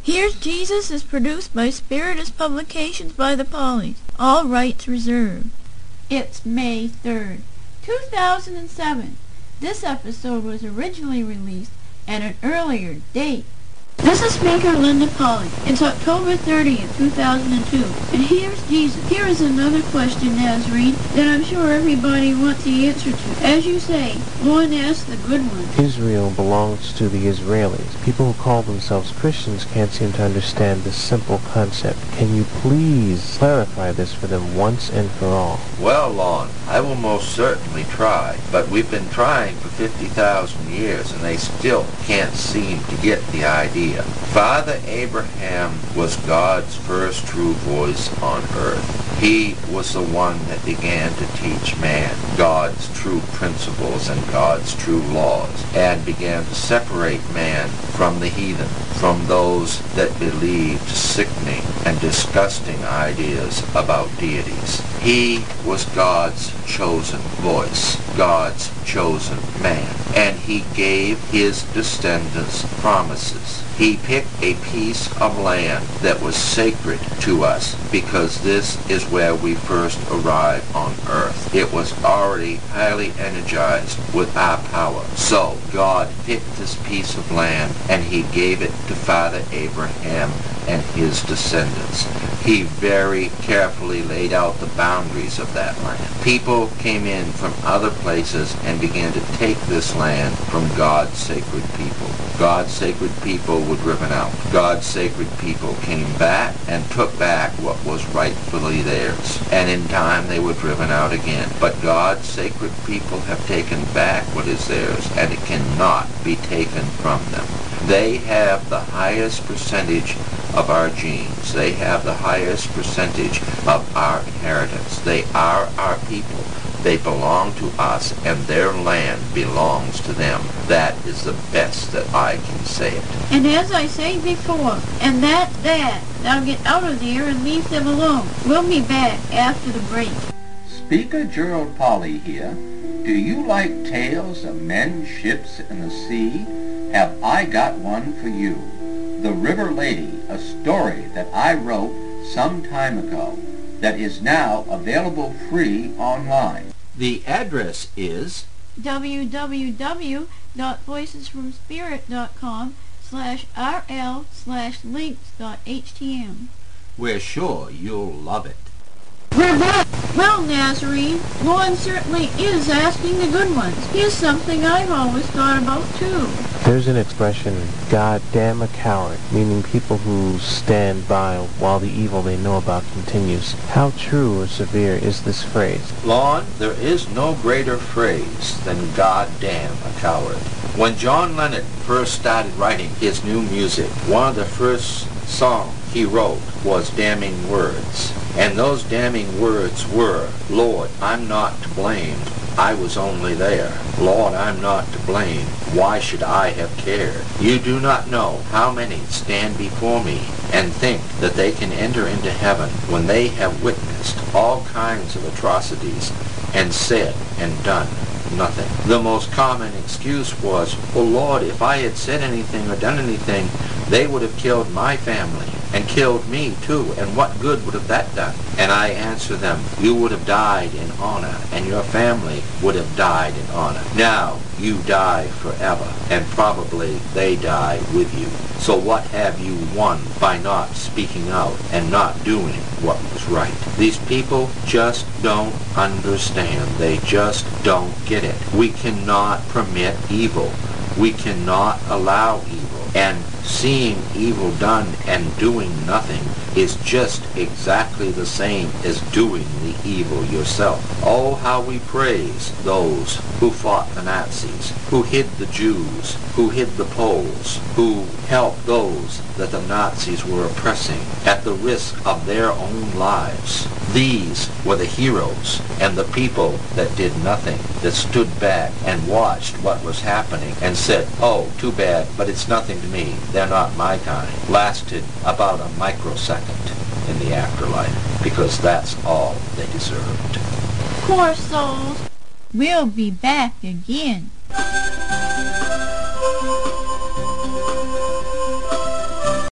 Here's Jesus is produced by Spiritus Publications by the Pollies. All rights reserved. It's May 3rd, 2007. This episode was originally released at an earlier date. This is Speaker Linda Polly. It's October 30th, 2002, and here's Jesus. Here is another question, Nazarene, that I'm sure everybody wants the answer to. As you say, Lord asked the good one. Israel belongs to the Israelis. People who call themselves Christians can't seem to understand this simple concept. Can you please clarify this for them once and for all? Well, Lon, I will most certainly try, but we've been trying for 50,000 years, and they still can't seem to get the idea. Father Abraham was God's first true voice on earth. He was the one that began to teach man God's true principles and God's true laws, and began to separate man from the heathen, from those that believed sickening and disgusting ideas about deities. He was God's chosen voice, God's chosen man, and he gave his descendants promises. He picked a piece of land that was sacred to us because this is where we first arrived on earth. It was already highly energized with our power. So God picked this piece of land and he gave it to Father Abraham and his descendants. He very carefully laid out the boundaries of that land. People came in from other places and began to take this land from God's sacred people. God's sacred people were driven out. God's sacred people came back and took back what was rightfully theirs. And in time they were driven out again. But God's sacred people have taken back what is theirs, and it cannot be taken from them. They have the highest percentage of our genes. They have the highest percentage of our inheritance. They are our people. They belong to us, and their land belongs to them. That is the best that I can say it. And as I said before, and that's that. Now get out of there and leave them alone. We'll be back after the break. Speaker Gerald Polly here. Do you like tales of men, ships, and the sea? Have I got one for you. The River Lady, a story that I wrote some time ago that is now available free online. The address is www.voicesfromspirit.com/rl/links.htm. We're sure you'll love it. We're back. Well, Nazarene, Lord certainly is asking the good ones. Here's something I've always thought about, too. There's an expression, God damn a coward, meaning people who stand by while the evil they know about continues. How true or severe is this phrase? Lon, there is no greater phrase than God damn a coward. When John Lennon first started writing his new music, one of the first songs he wrote was damning words. And those damning words were, Lord, I'm not to blame. I was only there. Lord, I'm not to blame. Why should I have cared? You do not know how many stand before me and think that they can enter into heaven when they have witnessed all kinds of atrocities and said and done nothing. The most common excuse was, well, Lord, if I had said anything or done anything, they would have killed my family and killed me too, and what good would have that done? And I answer them, you would have died in honor, and your family would have died in honor. Now you die forever, and probably they die with you. So what have you won by not speaking out and not doing what was right? These people just don't understand. They just don't get it. We cannot permit evil. We cannot allow evil. And seeing evil done and doing nothing is just exactly the same as doing the evil yourself. Oh, how we praise those who fought the Nazis, who hid the Jews, who hid the Poles, who helped those that the Nazis were oppressing at the risk of their own lives. These were the heroes and the people that did nothing, that stood back and watched what was happening and said, oh, too bad, but it's nothing to me. They're not my kind. Lasted about a microsecond in the afterlife, because that's all they deserved. Poor souls. We'll be back again.